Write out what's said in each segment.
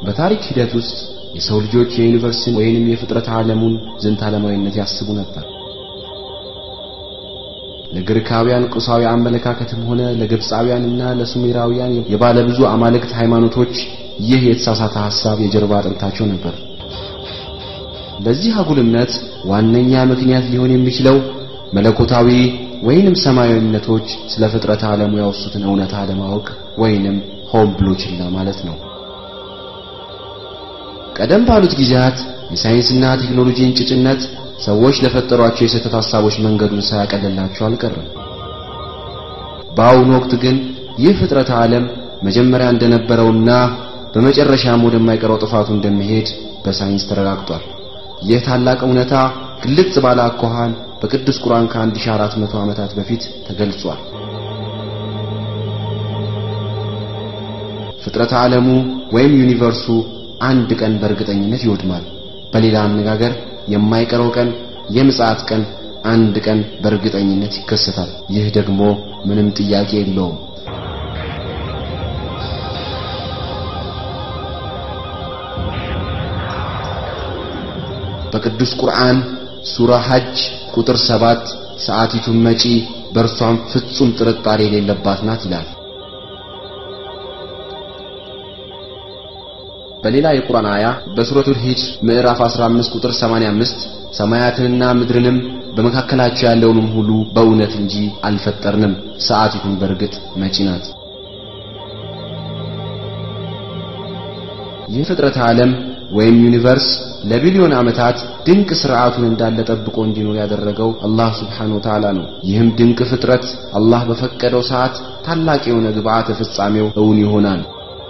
በታሪክ ሂደት ውስጥ የሰው ልጆች የዩኒቨርስን ወይንም የፍጥረት ዓለሙን ዝንታለማዊነት ያስቡ ነበር። ለግሪካውያን ቁሳዊ አመለካከትም ሆነ ለግብጻውያንና ለሱሜራውያን የባለብዙ አማልክት ሃይማኖቶች ይህ የተሳሳተ ሐሳብ የጀርባ አጥንታቸው ነበር። ለዚህ አጉል እምነት ዋነኛ ምክንያት ሊሆን የሚችለው መለኮታዊ ወይንም ሰማያዊነቶች ስለ ፍጥረት ዓለሙ ያወሱትን እውነታ አለማወቅ ወይንም ሆን ብሎ ችላ ማለት ነው። ቀደም ባሉት ጊዜያት የሳይንስና ቴክኖሎጂ እንጭጭነት ሰዎች ለፈጠሯቸው የስህተት ሐሳቦች መንገዱን ሳያቀልላቸው አልቀረም። በአሁኑ ወቅት ግን ይህ ፍጥረት ዓለም መጀመሪያ እንደነበረውና በመጨረሻም ወደማይቀረው ጥፋቱ እንደሚሄድ በሳይንስ ተረጋግጧል። ይህ ታላቅ እውነታ ግልጽ ባለ አኳኋን በቅዱስ ቁርአን ከ1400 ዓመታት በፊት ተገልጿል። ፍጥረት ዓለሙ ወይም ዩኒቨርሱ አንድ ቀን በእርግጠኝነት ይወድማል። በሌላ አነጋገር የማይቀረው ቀን የምጽአት ቀን አንድ ቀን በእርግጠኝነት ይከሰታል። ይህ ደግሞ ምንም ጥያቄ የለውም። በቅዱስ ቁርአን ሱራ ሐጅ ቁጥር 7 ሰዓቲቱ መጪ በእርሷም ፍጹም ጥርጣሬ የሌለባት ናት ይላል። በሌላ የቁርአን አያ በሱረቱል ሂጅር ምዕራፍ 15 ቁጥር 85 ሰማያትንና ምድርንም በመካከላቸው ያለውንም ሁሉ በእውነት እንጂ አልፈጠርንም፣ ሰዓቲቱን በርግጥ መጪ ናት። ይህ ፍጥረት ዓለም ወይም ዩኒቨርስ ለቢሊዮን ዓመታት ድንቅ ሥርዓቱን እንዳለ ጠብቆ እንዲኖር ያደረገው አላህ Subhanahu Wa Ta'ala ነው። ይህም ድንቅ ፍጥረት አላህ በፈቀደው ሰዓት ታላቅ የሆነ ግብዓተ ፍጻሜው እውን ይሆናል።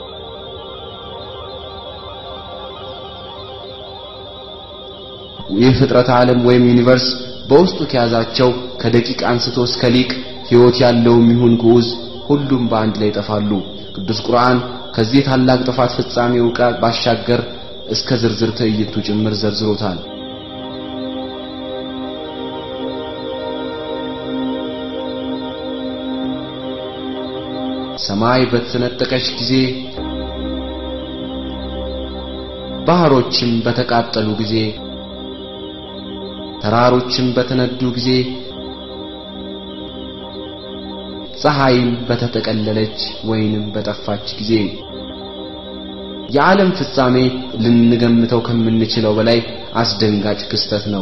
ይህ ፍጥረት ዓለም ወይም ዩኒቨርስ በውስጡ ከያዛቸው ከደቂቅ አንስቶ እስከ ሊቅ ሕይወት ያለው ይሁን ግዑዝ ሁሉም በአንድ ላይ ይጠፋሉ። ቅዱስ ቁርአን ከዚህ ታላቅ ጥፋት ፍጻሜው ቃል ባሻገር እስከ ዝርዝር ትዕይንቱ ጭምር ዘርዝሮታል። ሰማይ በተነጠቀች ጊዜ፣ ባህሮችም በተቃጠሉ ጊዜ፣ ተራሮችም በተነዱ ጊዜ፣ ፀሐይም በተጠቀለለች ወይንም በጠፋች ጊዜ የዓለም ፍጻሜ ልንገምተው ከምንችለው በላይ አስደንጋጭ ክስተት ነው።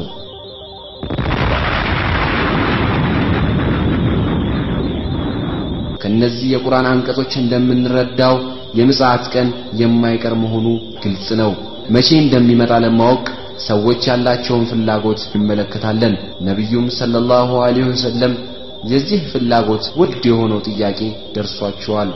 ከነዚህ የቁርአን አንቀጾች እንደምንረዳው የምጽአት ቀን የማይቀር መሆኑ ግልጽ ነው። መቼ እንደሚመጣ ለማወቅ ሰዎች ያላቸውን ፍላጎት እንመለከታለን። ነብዩም ሰለላሁ ዐለይሂ ወሰለም የዚህ ፍላጎት ውድ የሆነው ጥያቄ ደርሷቸዋል።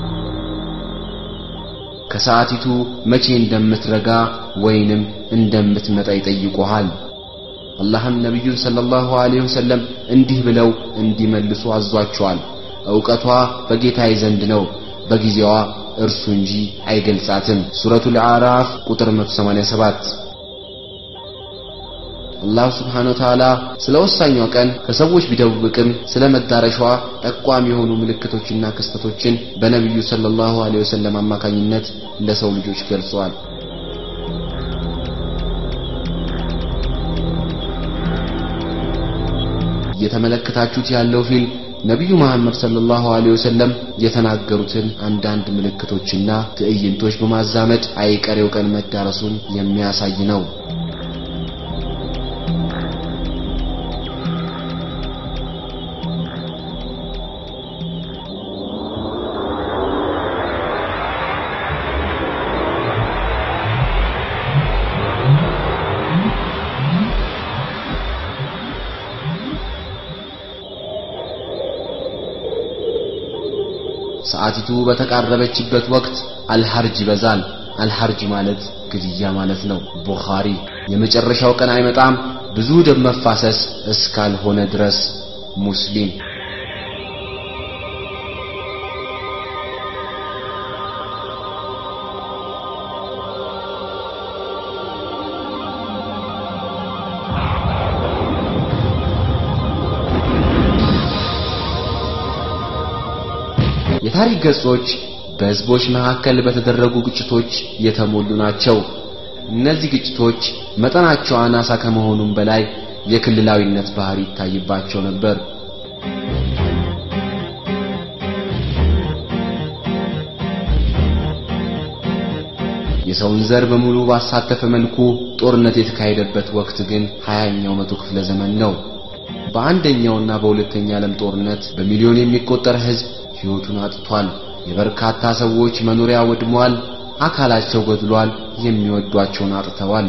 ከሰዓቲቱ መቼ እንደምትረጋ ወይንም እንደምትመጣ ይጠይቁሃል። አላህም ነብዩን ሰለላሁ ዐለይሂ ወሰለም እንዲህ ብለው እንዲመልሱ አዟቸዋል። ዕውቀቷ በጌታዬ ዘንድ ነው፣ በጊዜዋ እርሱ እንጂ አይገልጻትም። ሱረቱል አዕራፍ ቁጥር 187። አላህ Subhanahu Wa Ta'ala ስለ ወሳኛው ቀን ከሰዎች ቢደብቅም ስለ መዳረሻዋ ጠቋሚ የሆኑ ምልክቶችና ክስተቶችን በነብዩ ሰለላሁ ዐለይሂ ወሰለም አማካኝነት ለሰው ልጆች ገልጸዋል። የተመለከታችሁት ያለው ፊልም ነብዩ መሐመድ ሰለላሁ ዐለይሂ ወሰለም የተናገሩትን አንዳንድ ምልክቶችና ትዕይንቶች በማዛመድ አይቀሬው ቀን መዳረሱን የሚያሳይ ነው። ሰዓቲቱ በተቃረበችበት ወቅት አልሐርጅ ይበዛል። አልሐርጅ ማለት ግድያ ማለት ነው። ቡኻሪ የመጨረሻው ቀን አይመጣም ብዙ ደም መፋሰስ እስካልሆነ ድረስ። ሙስሊም የታሪክ ገጾች በህዝቦች መካከል በተደረጉ ግጭቶች የተሞሉ ናቸው። እነዚህ ግጭቶች መጠናቸው አናሳ ከመሆኑም በላይ የክልላዊነት ባህሪ ይታይባቸው ነበር። የሰውን ዘር በሙሉ ባሳተፈ መልኩ ጦርነት የተካሄደበት ወቅት ግን 20ኛው መቶ ክፍለ ዘመን ነው። በአንደኛውና በሁለተኛው ዓለም ጦርነት በሚሊዮን የሚቆጠር ህዝብ ህይወቱን አጥቷል። የበርካታ ሰዎች መኖሪያ ወድሟል፣ አካላቸው ጎድሏል፣ የሚወዷቸውን አጥተዋል።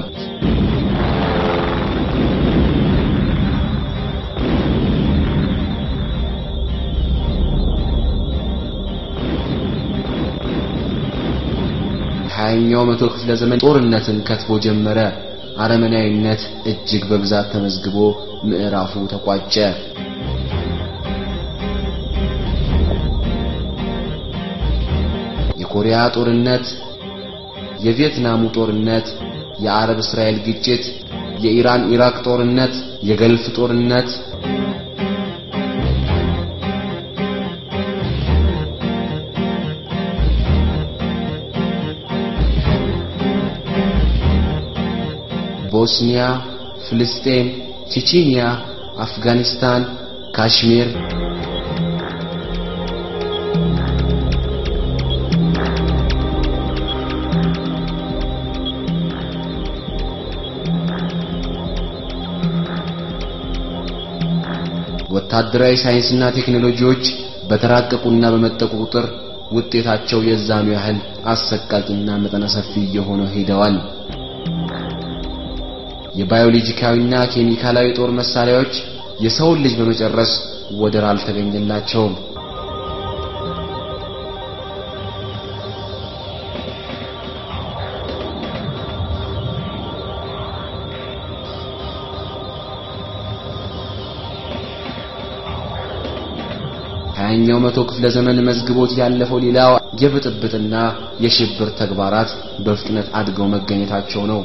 ሀያኛው መቶ ክፍለ ዘመን ጦርነትን ከትቦ ጀመረ። አረመናዊነት እጅግ በብዛት ተመዝግቦ ምዕራፉ ተቋጨ። የኮሪያ ጦርነት፣ የቪየትናሙ ጦርነት፣ የአረብ እስራኤል ግጭት፣ የኢራን ኢራቅ ጦርነት፣ የገልፍ ጦርነት፣ ቦስኒያ፣ ፍልስጤም፣ ቼቼንያ፣ አፍጋኒስታን፣ ካሽሚር፣ ወታደራዊ ሳይንስና ቴክኖሎጂዎች በተራቀቁና በመጠቁ ቁጥር ውጤታቸው የዛኑ ያህል አሰቃቂና መጠነ ሰፊ እየሆኑ ሄደዋል። የባዮሎጂካዊና ኬሚካላዊ ጦር መሳሪያዎች የሰውን ልጅ በመጨረስ ወደር አልተገኘላቸውም። ሀያኛው መቶ ክፍለ ዘመን መዝግቦት ያለፈው ሌላው የብጥብጥና የሽብር ተግባራት በፍጥነት አድገው መገኘታቸው ነው።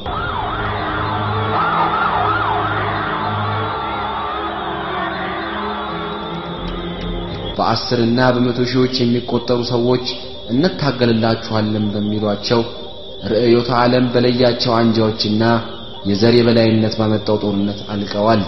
በአስርና በመቶ ሺዎች የሚቆጠሩ ሰዎች እንታገልላችኋለን በሚሏቸው ርዕዮተ ዓለም በለያቸው አንጃዎችና የዘር የበላይነት ባመጣው ጦርነት አልቀዋል።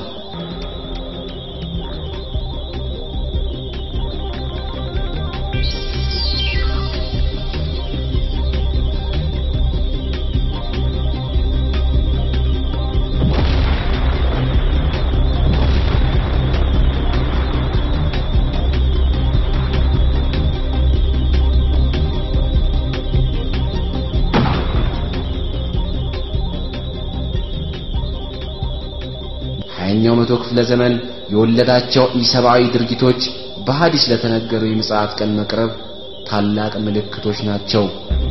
ሀያኛው መቶ ክፍለ ዘመን የወለዳቸው ኢሰብአዊ ድርጊቶች በሐዲስ ለተነገረው የምጽአት ቀን መቅረብ ታላቅ ምልክቶች ናቸው።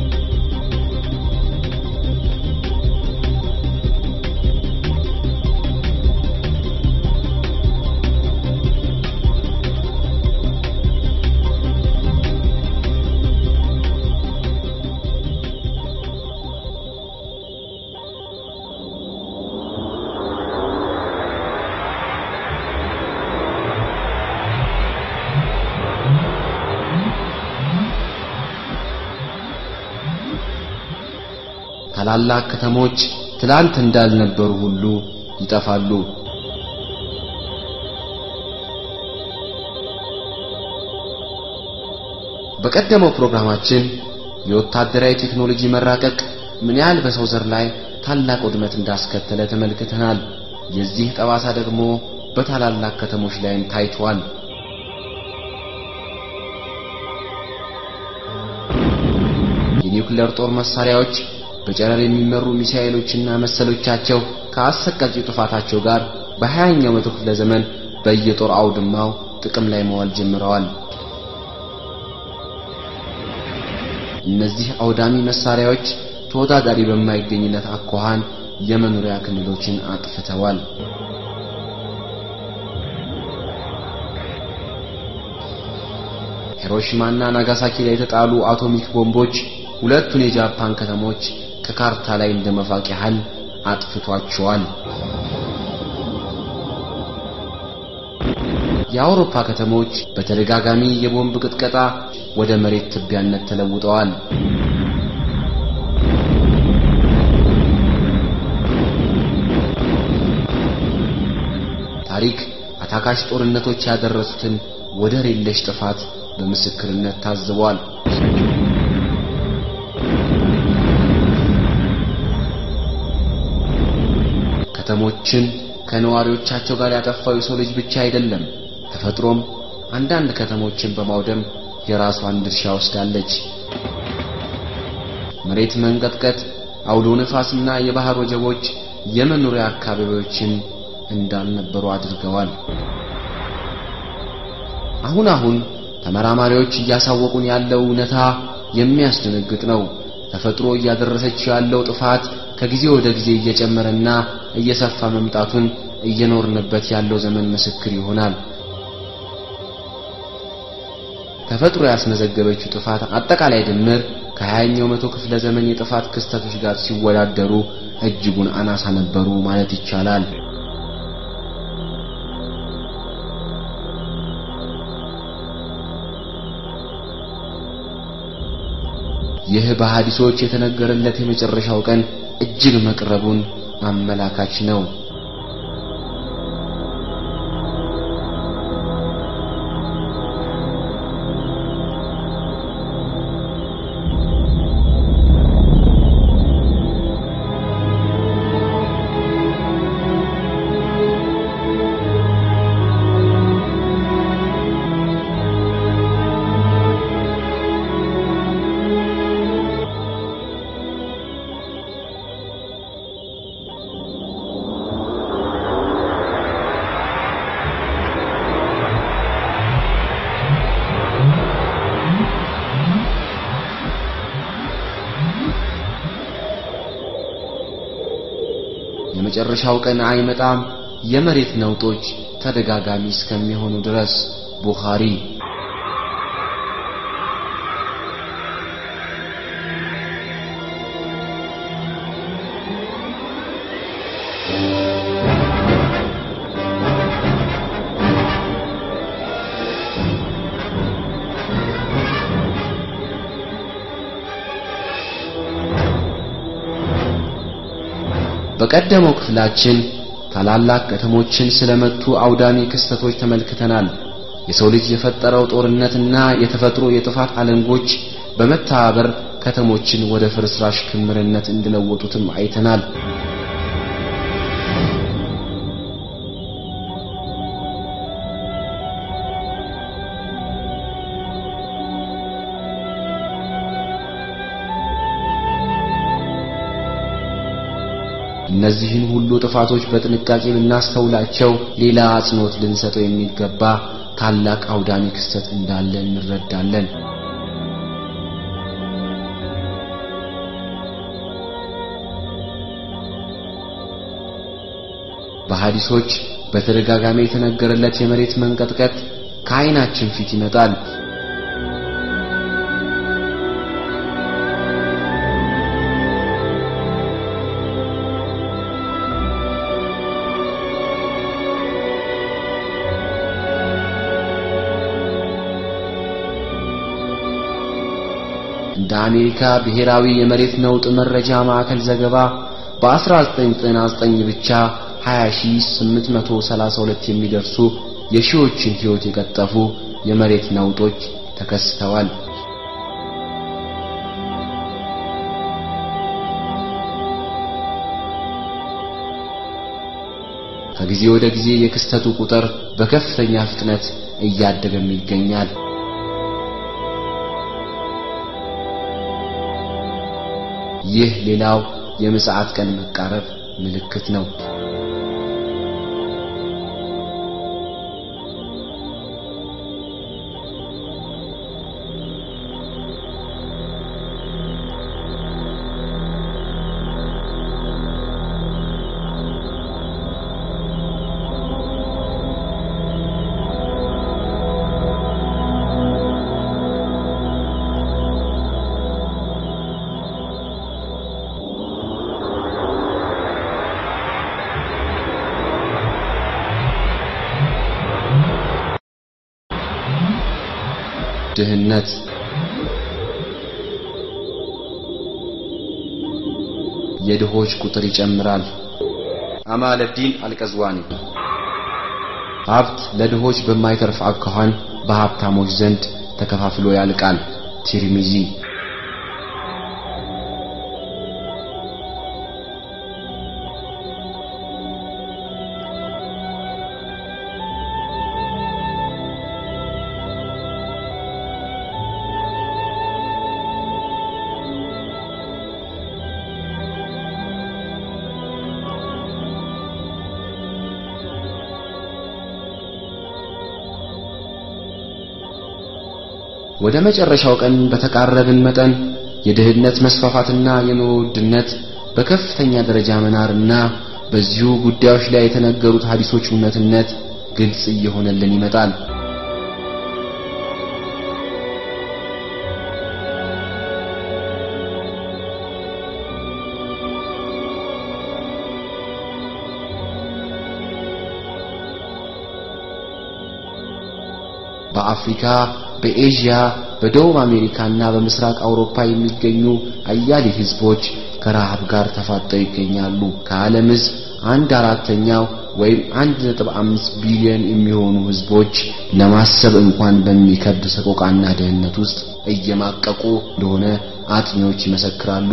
ታላላቅ ከተሞች ትላንት እንዳልነበሩ ሁሉ ይጠፋሉ። በቀደመው ፕሮግራማችን የወታደራዊ ቴክኖሎጂ መራቀቅ ምን ያህል በሰው ዘር ላይ ታላቅ ውድመት እንዳስከተለ ተመልክተናል። የዚህ ጠባሳ ደግሞ በታላላቅ ከተሞች ላይም ታይቷል። የኒውክሌር ጦር መሳሪያዎች በጨረር የሚመሩ ሚሳኤሎችና መሰሎቻቸው ከአሰቃቂ ጥፋታቸው ጋር በ20ኛው መቶ ክፍለ ዘመን በየጦር አውድማው ጥቅም ላይ መዋል ጀምረዋል። እነዚህ አውዳሚ መሳሪያዎች ተወዳዳሪ በማይገኝለት አኳኋን የመኖሪያ ክልሎችን አጥፍተዋል። ሂሮሺማና ናጋሳኪ ላይ የተጣሉ አቶሚክ ቦምቦች ሁለቱን የጃፓን ከተሞች ከካርታ ላይ እንደመፋቅ ያህል አጥፍቷቸዋል። የአውሮፓ ከተሞች በተደጋጋሚ የቦምብ ቅጥቀጣ ወደ መሬት ትቢያነት ተለውጠዋል። ታሪክ አታካሽ ጦርነቶች ያደረሱትን ወደር የለሽ ጥፋት በምስክርነት ታዝቧል። ከተሞችን ከነዋሪዎቻቸው ጋር ያጠፋው የሰው ልጅ ብቻ አይደለም። ተፈጥሮም አንዳንድ ከተሞችን በማውደም የራሷን ድርሻ ወስዳለች። መሬት መንቀጥቀጥ፣ አውሎ ነፋስና የባህር ወጀቦች የመኖሪያ አካባቢዎችን እንዳልነበሩ አድርገዋል። አሁን ተመራማሪዎች እያሳወቁን ያለው እውነታ የሚያስደነግጥ ነው። ተፈጥሮ እያደረሰችው ያለው ጥፋት ከጊዜ ወደ ጊዜ እየጨመረና እየሰፋ መምጣቱን እየኖርንበት ያለው ዘመን ምስክር ይሆናል። ተፈጥሮ ያስመዘገበችው ጥፋት አጠቃላይ ድምር ከ20ኛው መቶ ክፍለ ዘመን የጥፋት ክስተቶች ጋር ሲወዳደሩ እጅጉን አናሳ ነበሩ ማለት ይቻላል። ይህ በሐዲሶች የተነገረለት የመጨረሻው ቀን እጅግ መቅረቡን አመላካች ነው። የመጨረሻው ቀን አይመጣም የመሬት ነውጦች ተደጋጋሚ እስከሚሆኑ ድረስ። ቡኻሪ። በቀደመው ክፍላችን ታላላቅ ከተሞችን ስለመቱ አውዳሚ ክስተቶች ተመልክተናል። የሰው ልጅ የፈጠረው ጦርነትና የተፈጥሮ የጥፋት አለንጎች በመተባበር ከተሞችን ወደ ፍርስራሽ ክምርነት እንደለወጡትም አይተናል። እነዚህን ሁሉ ጥፋቶች በጥንቃቄ ብናስተውላቸው ሌላ አጽንኦት ልንሰጠው የሚገባ ታላቅ አውዳሚ ክስተት እንዳለ እንረዳለን። በሐዲሶች በተደጋጋሚ የተነገረለት የመሬት መንቀጥቀጥ ከዓይናችን ፊት ይመጣል። እንደ አሜሪካ ብሔራዊ የመሬት ነውጥ መረጃ ማዕከል ዘገባ በ1999 ብቻ 20832 የሚደርሱ የሺዎችን ሕይወት የቀጠፉ የመሬት ነውጦች ተከስተዋል። ከጊዜ ወደ ጊዜ የክስተቱ ቁጥር በከፍተኛ ፍጥነት እያደገም ይገኛል። ይህ ሌላው የምጽአት ቀን መቃረብ ምልክት ነው። ድህነት የድሆች ቁጥር ይጨምራል። አማለዲን አልቀዝዋኒ ሀብት ለድሆች በማይተርፍ አኳኋን በሀብታሞች ዘንድ ተከፋፍሎ ያልቃል። ትርሚዚ ወደ መጨረሻው ቀን በተቃረብን መጠን የድህነት መስፋፋትና የኑሮ ውድነት በከፍተኛ ደረጃ መናርና በዚሁ ጉዳዮች ላይ የተነገሩት ሐዲሶች እውነትነት ግልጽ እየሆነልን ይመጣል። በአፍሪካ በኤዥያ በደቡብ አሜሪካና በምስራቅ አውሮፓ የሚገኙ አያሌ ህዝቦች ከረሃብ ጋር ተፋጠው ይገኛሉ። ከዓለም ህዝብ 1/4 ወይም 1.5 ቢሊዮን የሚሆኑ ህዝቦች ለማሰብ እንኳን በሚከብድ ሰቆቃና ድህነት ውስጥ እየማቀቁ እንደሆነ አጥኚዎች ይመሰክራሉ።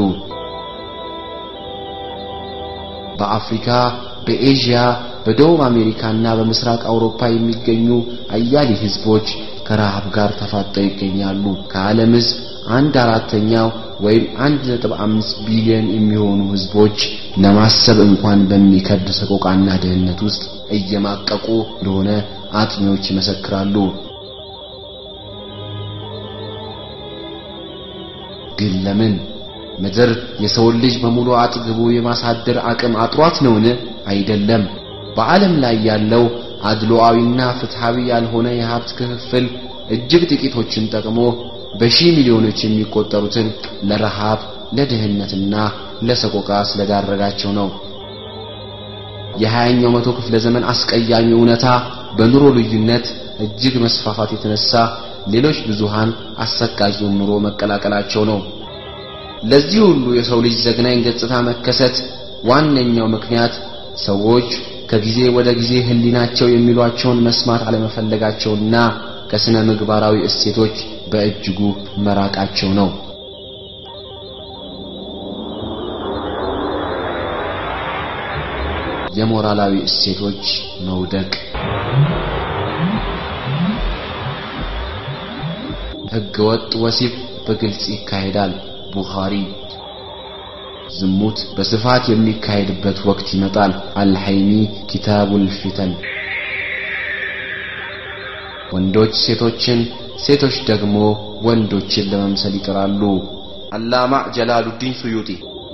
በአፍሪካ በኤዥያ በደቡብ አሜሪካና በምስራቅ አውሮፓ የሚገኙ አያሌ ህዝቦች ከረሃብ ጋር ተፋጠው ይገኛሉ። ከዓለም ህዝብ 1/4 ወይም 1.5 ቢሊዮን የሚሆኑ ህዝቦች ለማሰብ እንኳን በሚከብድ ሰቆቃና ድህነት ውስጥ እየማቀቁ እንደሆነ አጥኚዎች ይመሰክራሉ። ግን ለምን ምድር የሰው ልጅ በሙሉ አጥግቦ የማሳደር አቅም አጥሯት ነውን? አይደለም። በዓለም ላይ ያለው አድሏዊና ፍትሃዊ ያልሆነ የሀብት ክፍፍል እጅግ ጥቂቶችን ጠቅሞ በሺህ ሚሊዮኖች የሚቆጠሩትን ለረሃብ ለድህነትና ለሰቆቃ ስለዳረጋቸው ነው። የ20ኛው መቶ ክፍለ ዘመን አስቀያሚ እውነታ በኑሮ ልዩነት እጅግ መስፋፋት የተነሳ ሌሎች ብዙሃን አሰቃቂውን ኑሮ መቀላቀላቸው ነው። ለዚህ ሁሉ የሰው ልጅ ዘግናኝ ገጽታ መከሰት ዋነኛው ምክንያት ሰዎች ከጊዜ ወደ ጊዜ ህሊናቸው የሚሏቸውን መስማት አለመፈለጋቸውና ከስነ ምግባራዊ እሴቶች በእጅጉ መራቃቸው ነው። የሞራላዊ እሴቶች መውደቅ ህገወጥ ወሲብ በግልጽ ይካሄዳል። ቡኻሪ ዝሙት በስፋት የሚካሄድበት ወቅት ይመጣል። አልሐይሚ ኪታቡል ፊተን ወንዶች ሴቶችን ሴቶች ደግሞ ወንዶችን ለመምሰል ይጥራሉ። አላማ ጀላሉዲን ሱዩጢ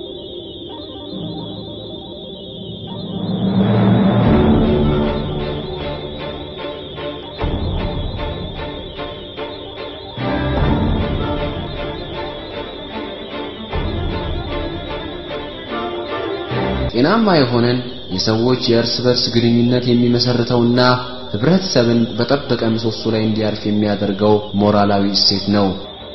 ጤናማ የሆነን የሰዎች የእርስ በርስ ግንኙነት የሚመሰርተውና ህብረተሰብን በጠበቀ ምሰሶ ላይ እንዲያርፍ የሚያደርገው ሞራላዊ እሴት ነው።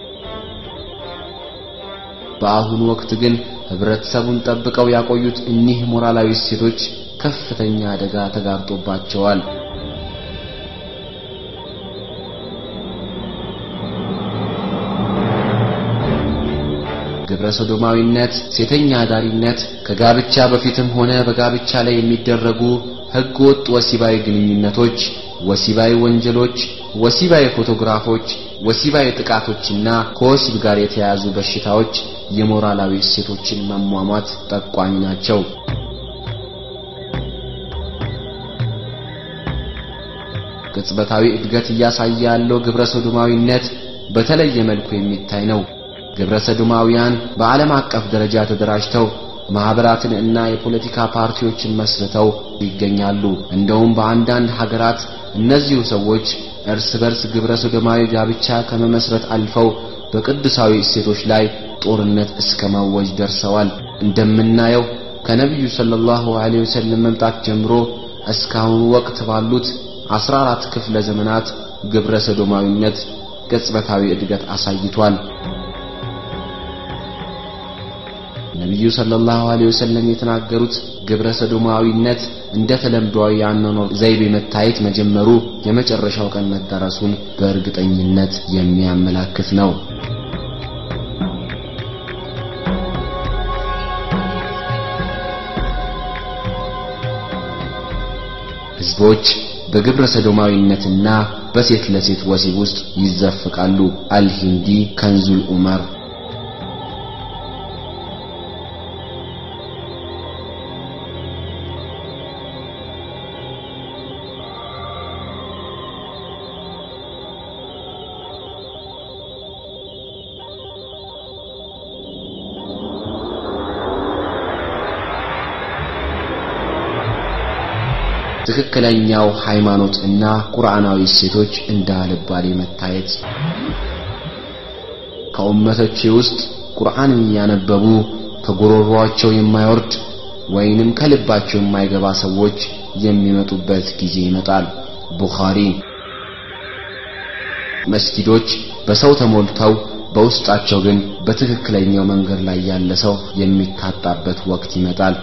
በአሁኑ ወቅት ግን ህብረተሰቡን ጠብቀው ያቆዩት እኒህ ሞራላዊ እሴቶች ከፍተኛ አደጋ ተጋርጦባቸዋል። ግብረ ሰዶማዊነት፣ ሴተኛ አዳሪነት፣ ከጋብቻ በፊትም ሆነ በጋብቻ ላይ የሚደረጉ ህገወጥ ወሲባዊ ግንኙነቶች፣ ወሲባዊ ወንጀሎች፣ ወሲባዊ ፎቶግራፎች፣ ወሲባዊ ጥቃቶችና ከወሲብ ጋር የተያያዙ በሽታዎች የሞራላዊ እሴቶችን መሟሟት ጠቋሚ ናቸው። ቅጽበታዊ እድገት እያሳየ ያለው ግብረ ሰዶማዊነት በተለየ መልኩ የሚታይ ነው። ግብረ ሰዶማውያን በዓለም አቀፍ ደረጃ ተደራጅተው ማህበራትን እና የፖለቲካ ፓርቲዎችን መስርተው ይገኛሉ። እንደውም በአንዳንድ ሀገራት እነዚሁ ሰዎች እርስ በርስ ግብረ ሰዶማዊ ጋብቻ ከመመስረት አልፈው በቅዱሳዊ እሴቶች ላይ ጦርነት እስከ ማወጅ ደርሰዋል። እንደምናየው ከነብዩ ሰለላሁ ዐለይሂ ወሰለም መምጣት ጀምሮ እስካሁን ወቅት ባሉት 14 ክፍለ ዘመናት ግብረ ሰዶማዊነት ቅጽበታዊ እድገት አሳይቷል። ነብዩ ሰለላሁ ዐለይሂ ወሰለም የተናገሩት ግብረ ሰዶማዊነት እንደ ተለምዷዊ ያኗኗር ዘይቤ መታየት መጀመሩ የመጨረሻው ቀን መዳረሱን በእርግጠኝነት የሚያመላክት ነው። ህዝቦች በግብረ ሰዶማዊነትና በሴት ለሴት ወሲብ ውስጥ ይዘፈቃሉ። አልሂንዲ ከንዙል ዑመር። ትክክለኛው ሃይማኖት እና ቁርአናዊ እሴቶች እንዳልባሌ መታየት ከኡመቶች ውስጥ ቁርአንን ያነበቡ ከጉሮሮአቸው የማይወርድ ወይንም ከልባቸው የማይገባ ሰዎች የሚመጡበት ጊዜ ይመጣል። ቡኻሪ። መስጊዶች በሰው ተሞልተው በውስጣቸው ግን በትክክለኛው መንገድ ላይ ያለ ሰው የሚታጣበት ወቅት ይመጣል።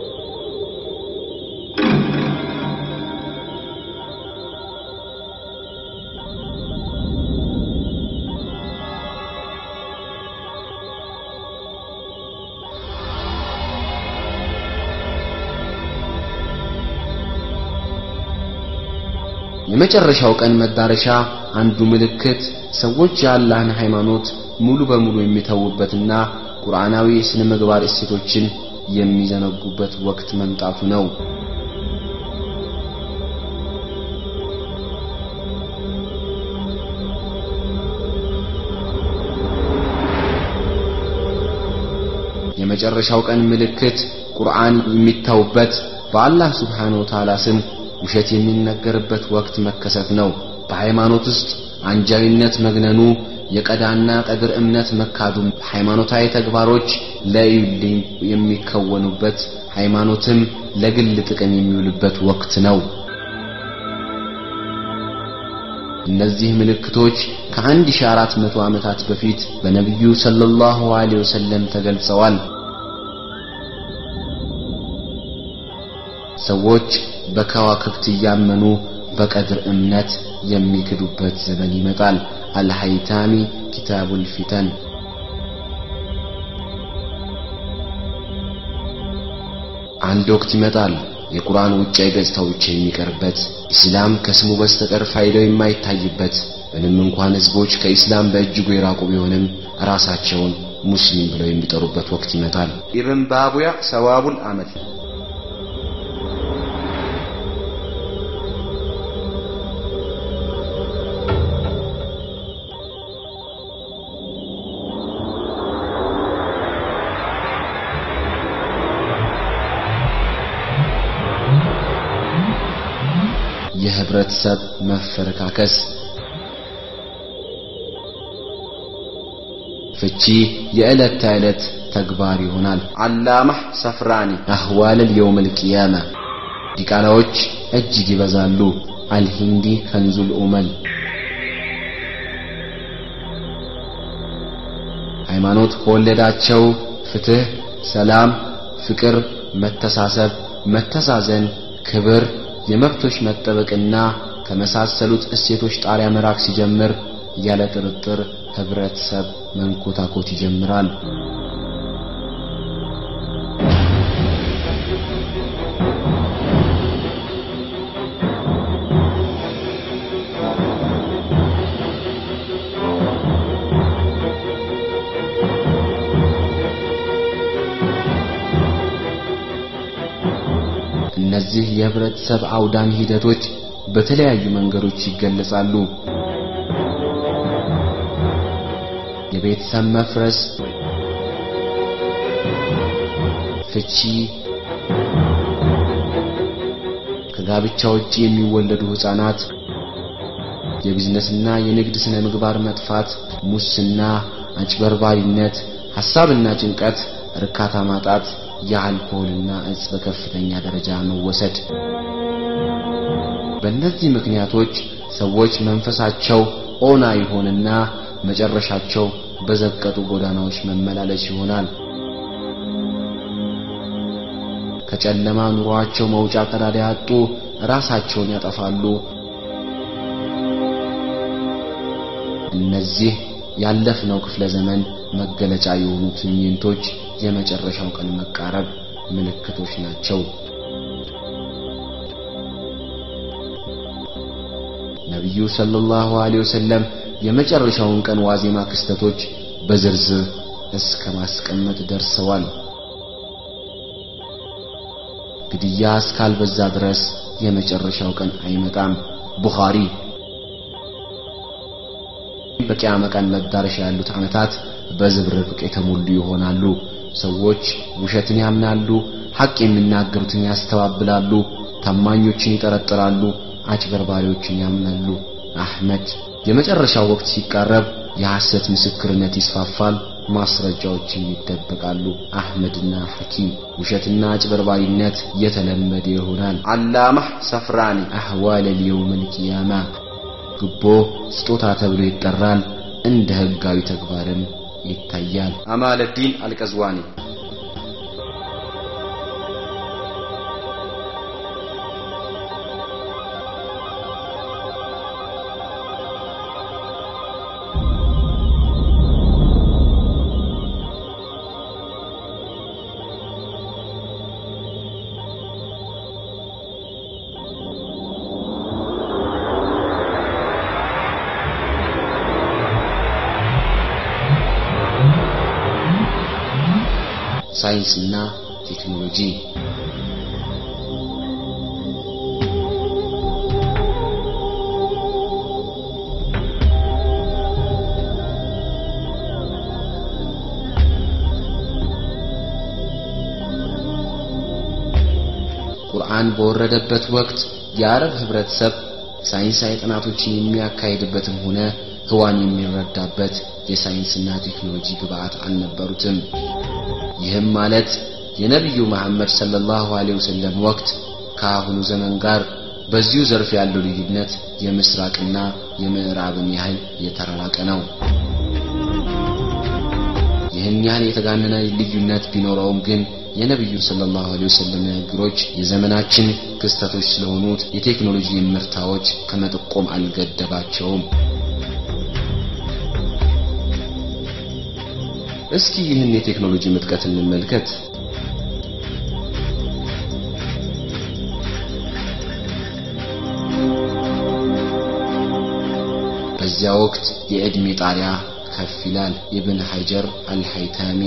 የመጨረሻው ቀን መዳረሻ አንዱ ምልክት ሰዎች የአላህን ሃይማኖት ሙሉ በሙሉ የሚተውበትና ቁርአናዊ ስነ ምግባር እሴቶችን የሚዘነጉበት ወቅት መምጣቱ ነው። የመጨረሻው ቀን ምልክት ቁርአን የሚተውበት በአላህ ሱብሓነሁ ወተዓላ ስም ውሸት የሚነገርበት ወቅት መከሰት ነው። በሃይማኖት ውስጥ አንጃዊነት መግነኑ፣ የቀዳና ቀድር እምነት መካዱ፣ ሃይማኖታዊ ተግባሮች ለይልኝ የሚከወኑበት፣ ሃይማኖትም ለግል ጥቅም የሚውልበት ወቅት ነው። እነዚህ ምልክቶች ከ1400 ዓመታት በፊት በነብዩ ሰለላሁ ዐለይሂ ወሰለም ተገልጸዋል። ሰዎች በከዋክብት ያመኑ በቀድር እምነት የሚክዱበት ዘመን ይመጣል። አልሃይታሚ ኪታቡል ፊተን። አንድ ወቅት ይመጣል የቁርአን ውጫዊ ገጽታው ብቻ የሚቀርበት፣ ኢስላም ከስሙ በስተቀር ፋይዳው የማይታይበት፣ ምንም እንኳን ህዝቦች ከኢስላም በእጅጉ የራቁ ቢሆንም ራሳቸውን ሙስሊም ብለው የሚጠሩበት ወቅት ይመጣል። ኢብን ባቡያ ሰዋቡል አመል። የህብረተሰብ መፈረካከስ ፍቺ የዕለት ተዕለት ተግባር ይሆናል። አላማህ ሰፍራኒ አህዋል اليوم القيامة። ዲቃላዎች እጅግ ይበዛሉ። አልሂንዲ ከንዙል ዑመል። ሃይማኖት ከወለዳቸው ፍትህ፣ ሰላም፣ ፍቅር፣ መተሳሰብ፣ መተዛዘን፣ ክብር፣ የመብቶች መጠበቅና ከመሳሰሉት እሴቶች ጣሪያ መራቅ ሲጀምር ያለ ጥርጥር ህብረተሰብ መንኮታኮት ይጀምራል። እነዚህ የህብረተሰብ አውዳሚ ሂደቶች በተለያዩ መንገዶች ይገለጻሉ። የቤተሰብ መፍረስ፣ ፍቺ፣ ከጋብቻ ውጪ የሚወለዱ ህፃናት፣ የቢዝነስና የንግድ ስነ ምግባር መጥፋት፣ ሙስና፣ አጭበርባሪነት፣ ሐሳብና ጭንቀት፣ እርካታ ማጣት፣ የአልኮልና እጽ በከፍተኛ ደረጃ መወሰድ። በእነዚህ ምክንያቶች ሰዎች መንፈሳቸው ኦና ይሆንና መጨረሻቸው በዘቀጡ ጎዳናዎች መመላለስ ይሆናል። ከጨለማ ኑሯቸው መውጫ ቀዳዳ ያጡ ራሳቸውን ያጠፋሉ። እነዚህ ያለፍነው ክፍለ ዘመን መገለጫ የሆኑ ትዕይንቶች የመጨረሻው ቀን መቃረብ ምልክቶች ናቸው። ነብዩ ሰለላሁ ዐለይሂ ወሰለም የመጨረሻውን ቀን ዋዜማ ክስተቶች በዝርዝር እስከ ማስቀመጥ ደርሰዋል። ግድያ እስካልበዛ ድረስ የመጨረሻው ቀን አይመጣም። ቡኻሪ በቂያማ ቀን መዳረሻ ያሉት ዓመታት በዝብርቅርቅ የተሞሉ ይሆናሉ። ሰዎች ውሸትን ያምናሉ፣ ሐቅ የሚናገሩትን ያስተባብላሉ፣ ታማኞችን ይጠረጥራሉ፣ አጭበርባሪዎችን ያምናሉ። አህመድ የመጨረሻው ወቅት ሲቃረብ የሐሰት ምስክርነት ይስፋፋል፣ ማስረጃዎችን ይደበቃሉ። አህመድና ሐኪም ውሸትና አጭበርባሪነት የተለመደ ይሆናል። አላማህ ሰፍራኒ አህዋል اليوم القيامة ግቦ ስጦታ ተብሎ ይጠራል፣ እንደ ህጋዊ ተግባርም ይታያል። አማለዲን አልቀዝዋኒ ሳይንስና ቴክኖሎጂ ቁርአን በወረደበት ወቅት የአረብ ህብረተሰብ ሳይንሳዊ ጥናቶችን የሚያካሂድበትም ሆነ ህዋን የሚረዳበት የሳይንስና ቴክኖሎጂ ግብዓት አልነበሩትም። ይህም ማለት የነብዩ መሐመድ ሰለላሁ ዐለይሂ ወሰለም ወቅት ከአሁኑ ዘመን ጋር በዚሁ ዘርፍ ያለው ልዩነት የምስራቅና የምዕራብን ያህል የተራራቀ ነው። ይህን ያህል የተጋነነ ልዩነት ቢኖረውም ግን የነብዩ ሰለላሁ ዐለይሂ ወሰለም ንግግሮች የዘመናችን ክስተቶች ስለሆኑት የቴክኖሎጂ ምርታዎች ከመጠቆም አልገደባቸውም። እስኪ ይህን የቴክኖሎጂ ምጥቀት እንመልከት። በዚያ ወቅት የእድሜ ጣሪያ ከፍ ይላል። ኢብን ሐጀር አልሐይታሚ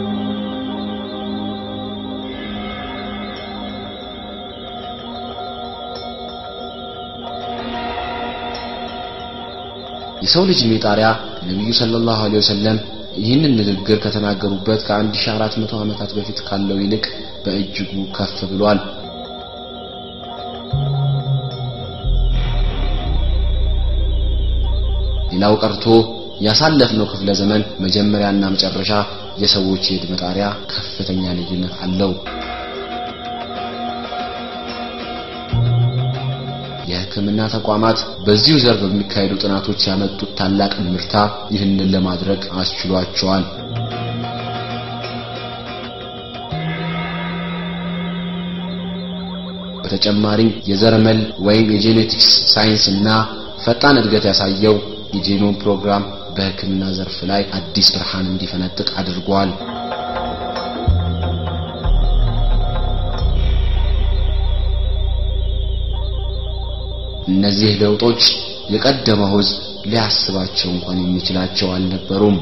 የሰው ልጅ እድሜ ጣሪያ ነብዩ ሰለላሁ ዐለይሂ ወሰለም ይህንን ንግግር ከተናገሩበት ከ1400 ዓመታት በፊት ካለው ይልቅ በእጅጉ ከፍ ብሏል። ሌላው ቀርቶ ያሳለፍነው ክፍለ ዘመን መጀመሪያና መጨረሻ የሰዎች የዕድሜ ጣሪያ ከፍተኛ ልዩነት አለው። የሕክምና ተቋማት በዚሁ ዘርፍ በሚካሄዱ ጥናቶች ያመጡት ታላቅ ምርታ ይህንን ለማድረግ አስችሏቸዋል። በተጨማሪም የዘረመል ወይም የጄኔቲክስ ሳይንስና ፈጣን እድገት ያሳየው የጄኖም ፕሮግራም በሕክምና ዘርፍ ላይ አዲስ ብርሃን እንዲፈነጥቅ አድርጓል። እነዚህ ለውጦች የቀደመው ሕዝብ ሊያስባቸው እንኳን የሚችላቸው አልነበሩም።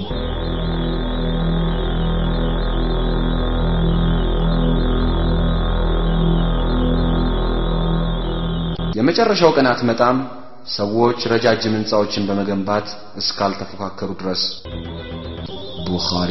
የመጨረሻው ቀን አትመጣም ሰዎች ረጃጅም ህንጻዎችን በመገንባት እስካልተፎካከሩ ድረስ። ቡኻሪ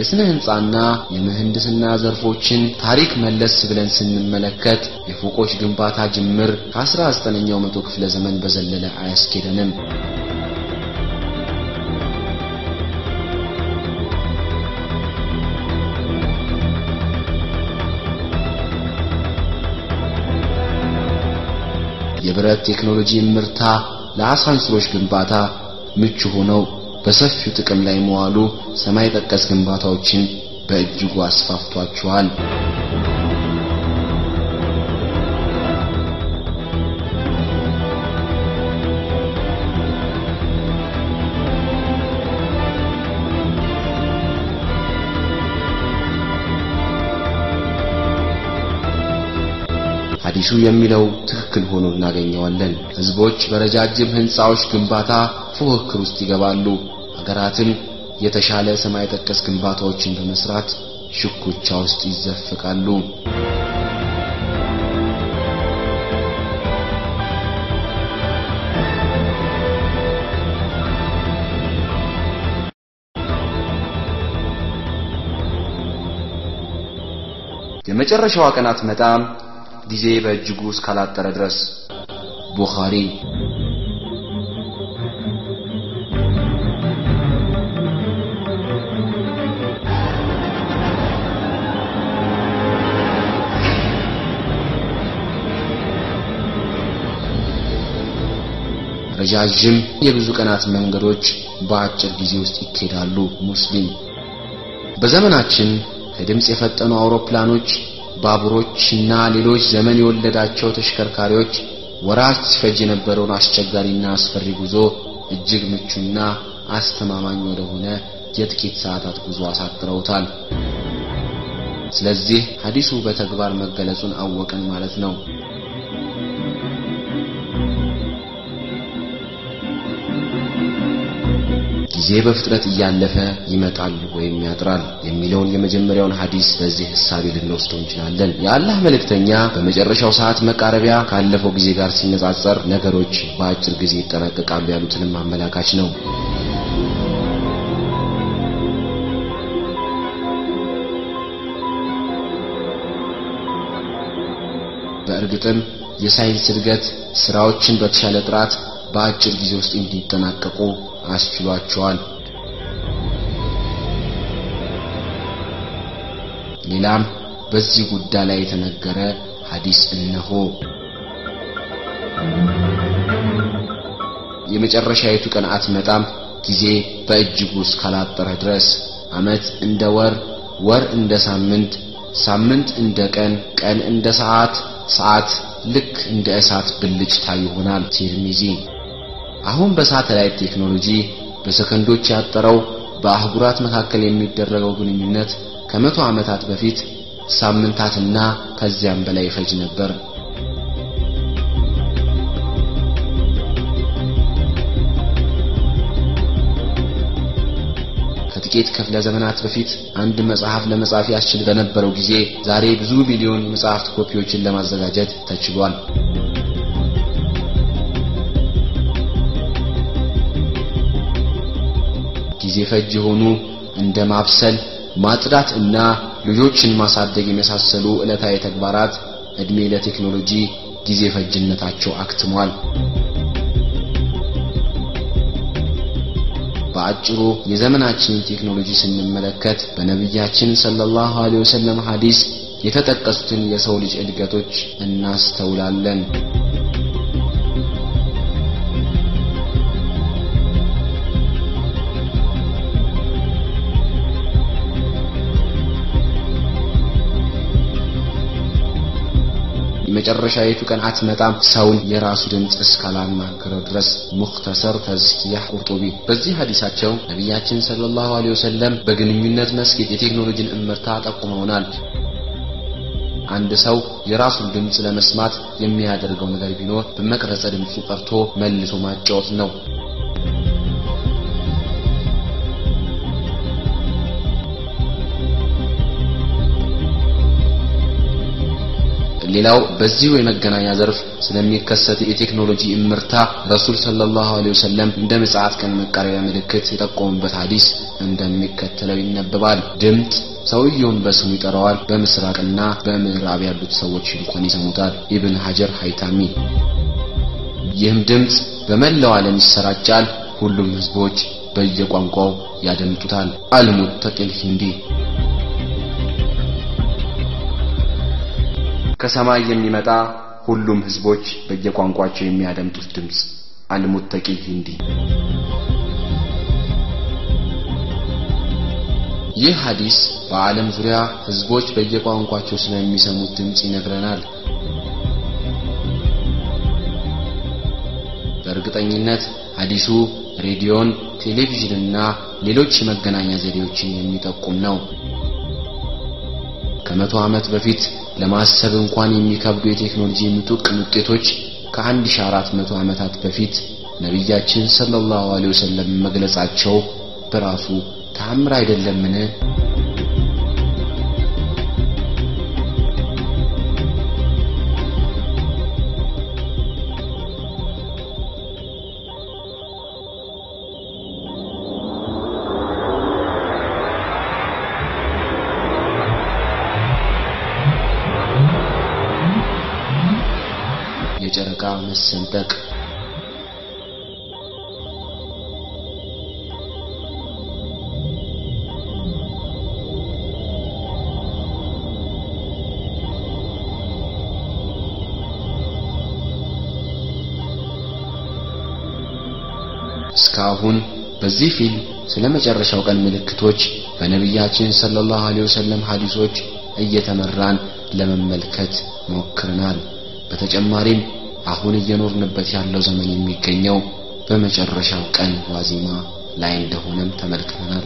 የስነ ህንጻና የምህንድስና ዘርፎችን ታሪክ መለስ ብለን ስንመለከት የፎቆች ግንባታ ጅምር ከ19ኛው መቶ ክፍለ ዘመን በዘለለ አያስኬደንም። የብረት ቴክኖሎጂ ምርታ ለአሳንስሮች ግንባታ ምቹ ሆነው በሰፊው ጥቅም ላይ መዋሉ ሰማይ ጠቀስ ግንባታዎችን በእጅጉ አስፋፍቷቸዋል። ሐዲሱ የሚለው ትክክል ሆኖ እናገኘዋለን። ህዝቦች በረጃጅም ህንጻዎች ግንባታ ፉክክር ውስጥ ይገባሉ። ሀገራትም የተሻለ ሰማይ ጠቀስ ግንባታዎችን በመስራት ሽኩቻ ውስጥ ይዘፍቃሉ። የመጨረሻው ቀናት መጣም ጊዜ በእጅጉ እስካላጠረ ድረስ። ቡኻሪ ረጃጅም የብዙ ቀናት መንገዶች በአጭር ጊዜ ውስጥ ይኬዳሉ። ሙስሊም በዘመናችን ከድምጽ የፈጠኑ አውሮፕላኖች፣ ባቡሮችና ሌሎች ዘመን የወለዳቸው ተሽከርካሪዎች ወራት ሲፈጅ የነበረውን አስቸጋሪና አስፈሪ ጉዞ እጅግ ምቹና አስተማማኝ ወደሆነ የጥቂት ሰዓታት ጉዞ አሳጥረውታል። ስለዚህ ሐዲሱ በተግባር መገለጹን አወቀን ማለት ነው። ጊዜ በፍጥነት እያለፈ ይመጣል ወይም ያጥራል የሚለውን የመጀመሪያውን ሐዲስ በዚህ ሐሳብ ልንወስደው እንችላለን። የአላህ መልእክተኛ በመጨረሻው ሰዓት መቃረቢያ ካለፈው ጊዜ ጋር ሲነጻጸር ነገሮች በአጭር ጊዜ ይጠናቀቃሉ ያሉትንም አመላካች ነው። በእርግጥም የሳይንስ እድገት ስራዎችን በተሻለ ጥራት በአጭር ጊዜ ውስጥ እንዲጠናቀቁ አስችሏቸዋል። ሌላም በዚህ ጉዳይ ላይ የተነገረ ሐዲስ እነሆ። የመጨረሻይቱ ቀን አትመጣም ጊዜ በእጅጉ እስካላጠረ ድረስ። ዓመት እንደ ወር፣ ወር እንደ ሳምንት፣ ሳምንት እንደ ቀን፣ ቀን እንደ ሰዓት፣ ሰዓት ልክ እንደ እሳት ብልጭታ ይሆናል። ቲርሚዚ አሁን በሳተላይት ቴክኖሎጂ በሰከንዶች ያጠረው በአህጉራት መካከል የሚደረገው ግንኙነት ከመቶ ዓመታት በፊት ሳምንታትና ከዚያም በላይ ይፈጅ ነበር። ከጥቂት ክፍለ ዘመናት በፊት አንድ መጽሐፍ ለመጻፍ ያስችል በነበረው ጊዜ ዛሬ ብዙ ሚሊዮን መጽሐፍት ኮፒዎችን ለማዘጋጀት ተችሏል። ጊዜ ፈጅ የሆኑ እንደ ማብሰል፣ ማጽዳት እና ልጆችን ማሳደግ የመሳሰሉ ዕለታዊ ተግባራት እድሜ ለቴክኖሎጂ ጊዜ ፈጅነታቸው አክትሟል። በአጭሩ የዘመናችን ቴክኖሎጂ ስንመለከት በነብያችን ሰለላሁ ዐለይሂ ወሰለም ሐዲስ የተጠቀሱትን የሰው ልጅ እድገቶች እናስተውላለን። የመጨረሻይቱ ቀን አትመጣም ሰውን የራሱ ድምጽ እስካላናገረው ድረስ። ሙኽተሰር ተዝኪያ ቁርጡቢ በዚህ ሐዲሳቸው ነብያችን ሰለላሁ ዐለይሂ ወሰለም በግንኙነት መስክ የቴክኖሎጂን እምርታ ጠቁመውናል። አንድ ሰው የራሱን ድምጽ ለመስማት የሚያደርገው ነገር ቢኖር በመቅረጸ ድምጹ ቀርቶ መልሶ ማጫወት ነው። ሌላው በዚሁ የመገናኛ ዘርፍ ስለሚከሰት የቴክኖሎጂ እምርታ ረሱል ሰለላሁ ዐለይሂ ወሰለም እንደ ምጽአት ቀን መቃረቢያ ምልክት የጠቆሙበት ሐዲስ እንደሚከተለው ይነበባል። ድምጽ ሰውየውን በስሙ ይጠራዋል። በምስራቅና በምዕራብ ያሉት ሰዎች እንኳን ይሰሙታል። ኢብን ሐጀር ሃይታሚ። ይህም ድምጽ በመላው ዓለም ይሰራጫል። ሁሉም ህዝቦች በየቋንቋው ያደምጡታል። አልሙተቂል ሂንዲ። ከሰማይ የሚመጣ ሁሉም ህዝቦች በየቋንቋቸው የሚያደምጡት ድምጽ አልሙተቂል ሂንዲ። ይህ ሐዲስ በዓለም ዙሪያ ህዝቦች በየቋንቋቸው ስለሚሰሙት ድምጽ ይነግረናል። በእርግጠኝነት ሐዲሱ ሬዲዮን፣ ቴሌቪዥንና ሌሎች የመገናኛ ዘዴዎችን የሚጠቁም ነው። ከመቶ ዓመት በፊት ለማሰብ እንኳን የሚከብዱ የቴክኖሎጂ ምጡቅ ውጤቶች ከ1400 ዓመታት በፊት ነብያችን ሰለላሁ ዐለይሂ ወሰለም መግለጻቸው በራሱ ተአምር አይደለምን? የጨረቃ መሰንጠቅ። እስካሁን በዚህ ፊልም ስለመጨረሻው ቀን ምልክቶች በነብያችን ሰለላሁ ዐለይሂ ወሰለም ሐዲሶች እየተመራን ለመመልከት ሞክረናል። በተጨማሪም አሁን እየኖርንበት ያለው ዘመን የሚገኘው በመጨረሻው ቀን ዋዜማ ላይ እንደሆነም ተመልክተናል።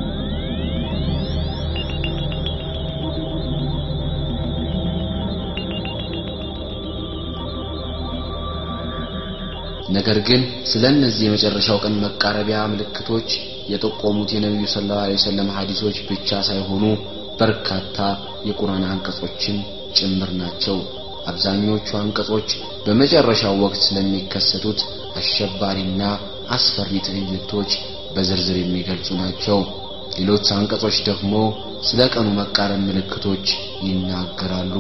ነገር ግን ስለነዚህ የመጨረሻው ቀን መቃረቢያ ምልክቶች የጠቆሙት የነብዩ ሰለላሁ ዐለይሂ ወሰለም ሐዲሶች ብቻ ሳይሆኑ በርካታ የቁርአን አንቀጾችን ጭምር ናቸው። አብዛኞቹ አንቀጾች በመጨረሻው ወቅት ስለሚከሰቱት አሸባሪና አስፈሪ ትዕይንቶች በዝርዝር የሚገልጹ ናቸው። ሌሎች አንቀጾች ደግሞ ስለ ቀኑ መቃረብ ምልክቶች ይናገራሉ።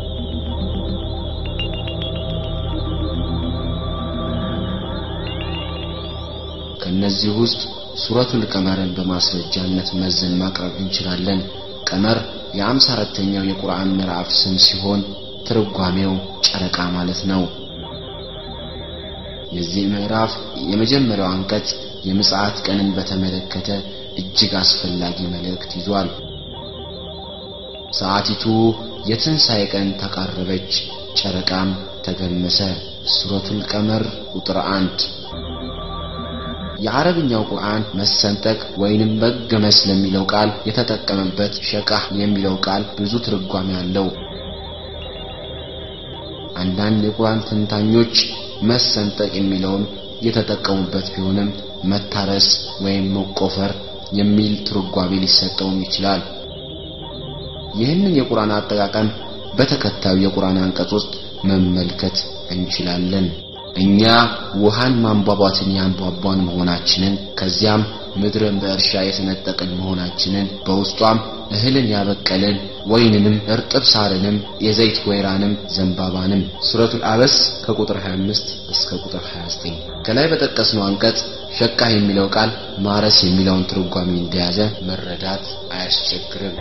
ከነዚህ ውስጥ ሱረቱል ቀመርን በማስረጃነት መዘን ማቅረብ እንችላለን። ቀመር የ54ኛው የቁርአን ምዕራፍ ስም ሲሆን ትርጓሜው ጨረቃ ማለት ነው። የዚህ ምዕራፍ የመጀመሪያው አንቀጽ የምጽአት ቀንን በተመለከተ እጅግ አስፈላጊ መልእክት ይዟል። ሰዓቲቱ የትንሣኤ ቀን ተቃረበች፣ ጨረቃም ተገመሰ። ሱረቱል ቀመር ቁጥር 1። የአረብኛው ቁርአን መሰንጠቅ ወይንም መገመስ ለሚለው ቃል የተጠቀመበት ሸቃህ የሚለው ቃል ብዙ ትርጓሜ አለው። አንዳንድ የቁርአን ተንታኞች መሰንጠቅ የሚለውን የተጠቀሙበት ቢሆንም መታረስ ወይም መቆፈር የሚል ትርጓሜ ሊሰጠውም ይችላል። ይህንን የቁርአን አጠቃቀም በተከታዩ የቁርአን አንቀጽ ውስጥ መመልከት እንችላለን። እኛ ውሃን ማንቧቧትን ያንቧቧን መሆናችንን፣ ከዚያም ምድርን በእርሻ የተነጠቅን መሆናችንን፣ በውስጧም እህልን ያበቀልን ወይንንም እርጥብ ሳርንም የዘይት ወይራንም ዘንባባንም። ሱረቱል አበስ ከቁጥር 25 እስከ ቁጥር 29። ከላይ በተጠቀሰው አንቀጽ ሸቃህ የሚለው ቃል ማረስ የሚለውን ትርጓሜ እንደያዘ መረዳት አያስቸግርም።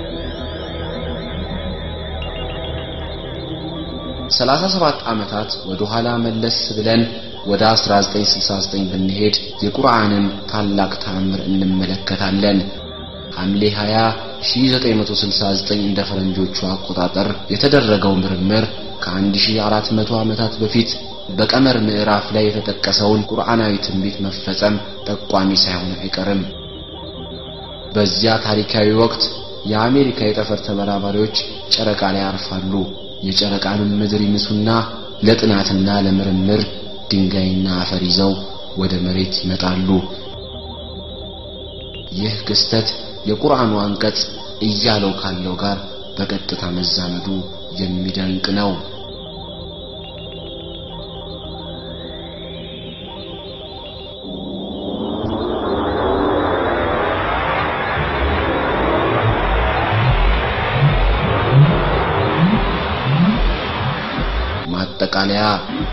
37 ዓመታት ወደ ኋላ መለስ ብለን ወደ 1969 ብንሄድ የቁርአንን ታላቅ ተአምር እንመለከታለን። ሐምሌ 20 1969 እንደ ፈረንጆቹ አቆጣጠር የተደረገው ምርምር ከ1400 ዓመታት በፊት በቀመር ምዕራፍ ላይ የተጠቀሰውን ቁርአናዊ ትንቢት መፈጸም ጠቋሚ ሳይሆን አይቀርም። በዚያ ታሪካዊ ወቅት የአሜሪካ የጠፈር ተመራማሪዎች ጨረቃ ላይ ያርፋሉ። የጨረቃን ምድር ይምሱና ለጥናትና ለምርምር ድንጋይና አፈር ይዘው ወደ መሬት ይመጣሉ። ይህ ክስተት የቁርአኑ አንቀጽ እያለው ካለው ጋር በቀጥታ መዛመዱ የሚደንቅ ነው። ማጠቃለያ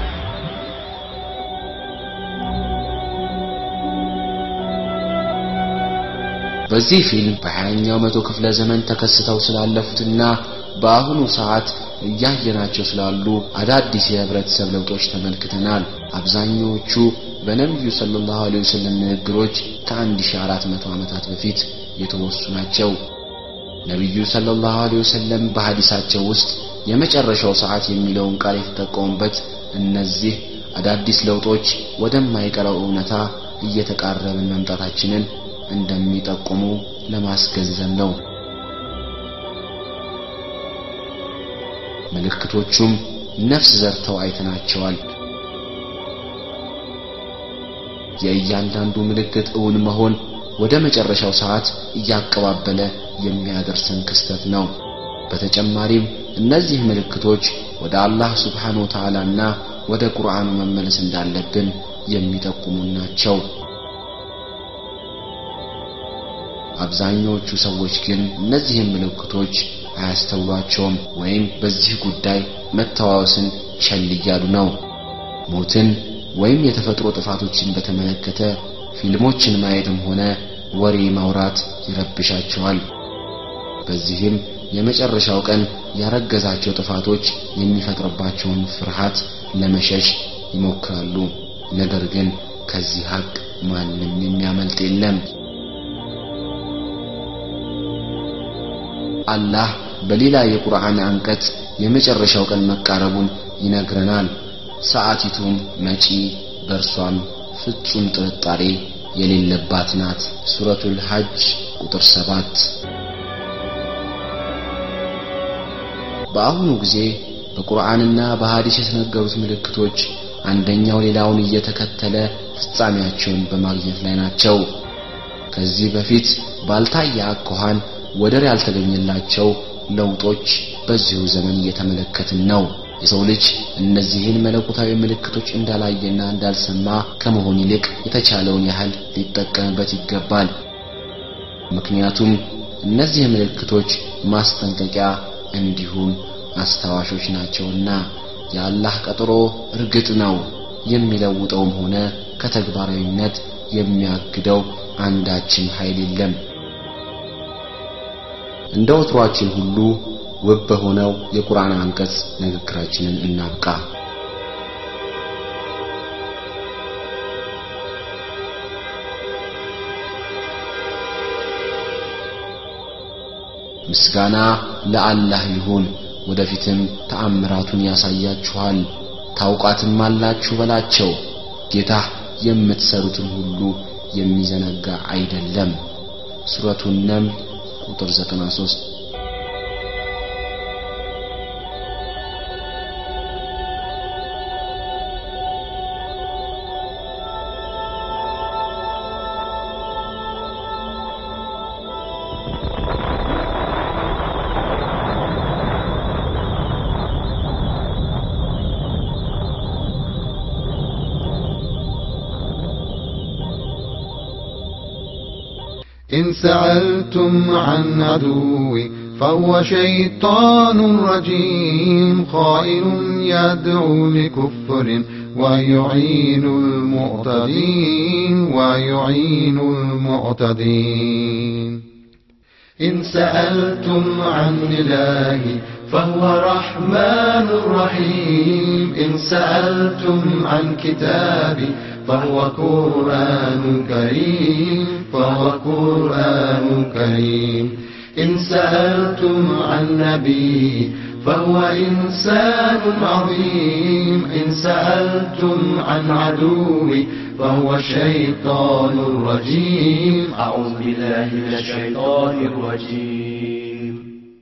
በዚህ ፊልም በ20ኛው መቶ ክፍለ ዘመን ተከስተው ስላለፉትና በአሁኑ ሰዓት እያየናቸው ስላሉ አዳዲስ የህብረተሰብ ለውጦች ተመልክተናል። አብዛኞቹ በነብዩ ሰለላሁ ዐለይሂ ወሰለም ንግግሮች ከ1400 ዓመታት በፊት የተወሱ ናቸው። ነብዩ ሰለላሁ ዐለይሂ ወሰለም በሐዲሳቸው ውስጥ የመጨረሻው ሰዓት የሚለውን ቃል የተጠቀሙበት እነዚህ አዳዲስ ለውጦች ወደማይቀረው እውነታ እየተቃረብን መምጣታችንን እንደሚጠቁሙ ለማስገንዘብ ነው። ምልክቶቹም ነፍስ ዘርተው አይተናቸዋል። የእያንዳንዱ ምልክት እውን መሆን ወደ መጨረሻው ሰዓት እያቀባበለ የሚያደርሰን ክስተት ነው። በተጨማሪም እነዚህ ምልክቶች ወደ አላህ Subhanahu Wa Ta'alaና ወደ ቁርአኑ መመለስ እንዳለብን የሚጠቁሙ ናቸው። አብዛኞቹ ሰዎች ግን እነዚህ ምልክቶች አያስተውሏቸውም ወይም በዚህ ጉዳይ መተዋወስን ቸል እያሉ ነው። ሞትን ወይም የተፈጥሮ ጥፋቶችን በተመለከተ ፊልሞችን ማየትም ሆነ ወሬ ማውራት ይረብሻቸዋል። በዚህም የመጨረሻው ቀን ያረገዛቸው ጥፋቶች የሚፈጥርባቸውን ፍርሃት ለመሸሽ ይሞክራሉ። ነገር ግን ከዚህ ሀቅ ማንም የሚያመልጥ የለም። አላህ በሌላ የቁርአን አንቀጽ የመጨረሻው ቀን መቃረቡን ይነግረናል። ሰዓቲቱም መጪ በርሷም ፍጹም ጥርጣሬ የሌለባት ናት። ሱረቱል ሐጅ ቁጥር 7። በአሁኑ ጊዜ በቁርአንና በሐዲስ የተነገሩት ምልክቶች አንደኛው ሌላውን እየተከተለ ፍጻሜያቸውን በማግኘት ላይ ናቸው። ከዚህ በፊት ባልታየ አኳኋን ወደር ያልተገኘላቸው ለውጦች በዚሁ ዘመን እየተመለከትን ነው። የሰው ልጅ እነዚህን መለኮታዊ ምልክቶች እንዳላየና እንዳልሰማ ከመሆን ይልቅ የተቻለውን ያህል ሊጠቀምበት ይገባል። ምክንያቱም እነዚህ ምልክቶች ማስጠንቀቂያ እንዲሁም አስተዋሾች ናቸውና የአላህ ቀጠሮ እርግጥ ነው። የሚለውጠውም ሆነ ከተግባራዊነት የሚያግደው አንዳችም ኃይል የለም። እንደ ወትሯችን ሁሉ ውብ በሆነው የቁርአን አንቀጽ ንግግራችንን እናብቃ። ምስጋና ለአላህ ይሁን፣ ወደፊትም ተአምራቱን ያሳያችኋል፣ ታውቃትም አላችሁ በላቸው። ጌታ የምትሰሩትን ሁሉ የሚዘነጋ አይደለም። ሱረቱ ነምል ቁጥር 93። إن سألتم عن عدوي فهو شيطان رجيم خائن يدعو لكفر ويعين المعتدين إن سألتم عن إلهي فهو رحمن رحيم إن سألتم عن كتابي فهو قرآن كريم إن سألتم عن نبي فهو إنسان عظيم إن سألتم عن عدوي فهو الشيطان الرجيم أعوذ بالله من الشيطان الرجيم